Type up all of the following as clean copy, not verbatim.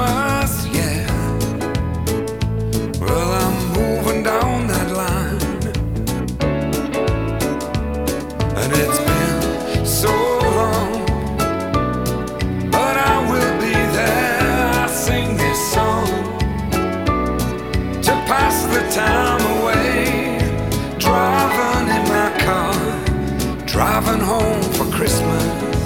Christmas, yeah. Well, I'm moving down that line, and it's been so long, but I will be there. I sing this song to pass the time away, driving in my car, driving home for Christmas.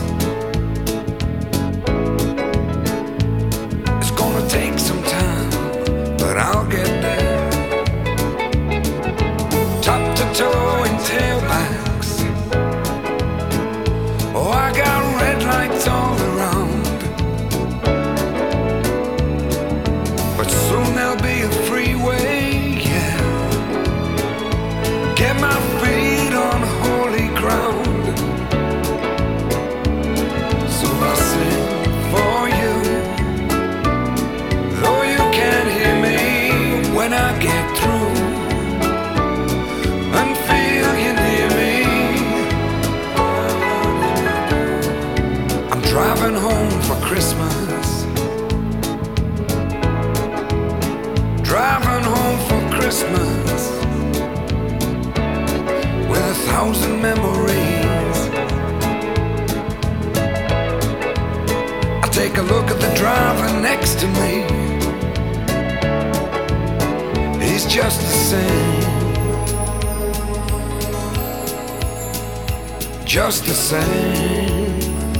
Take some time, but I'll get there. Top to toe in tailbacks. Oh, I got red lights all around, but soon there'll be a freeway, yeah. Get my feet on holy ground. So I sing for you, when I get through, and feel you near me. I'm driving home for Christmas, driving home for Christmas, with 1,000 memories. I take a look at the driver next to me. He's just the same, just the same.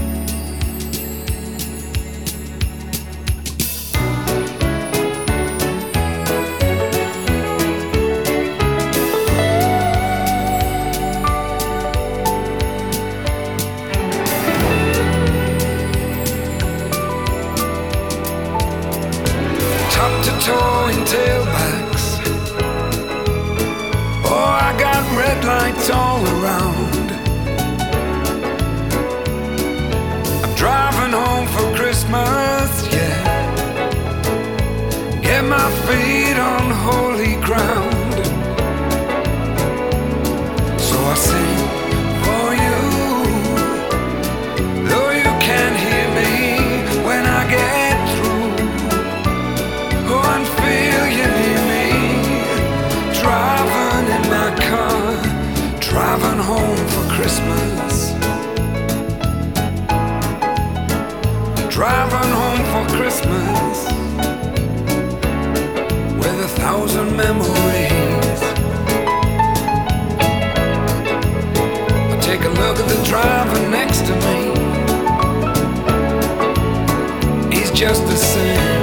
Top to toe in tailbacks. Oh, I got red lights all around. I'm driving home for Christmas, yeah. Get my feet on holy ground. So I sing for you, though you can't hear me when I get through. Go and feel you near me, driving in my car, driving home for Christmas, driving home for Christmas, with 1,000 memories. I take a look at the driver next to me. He's just the same,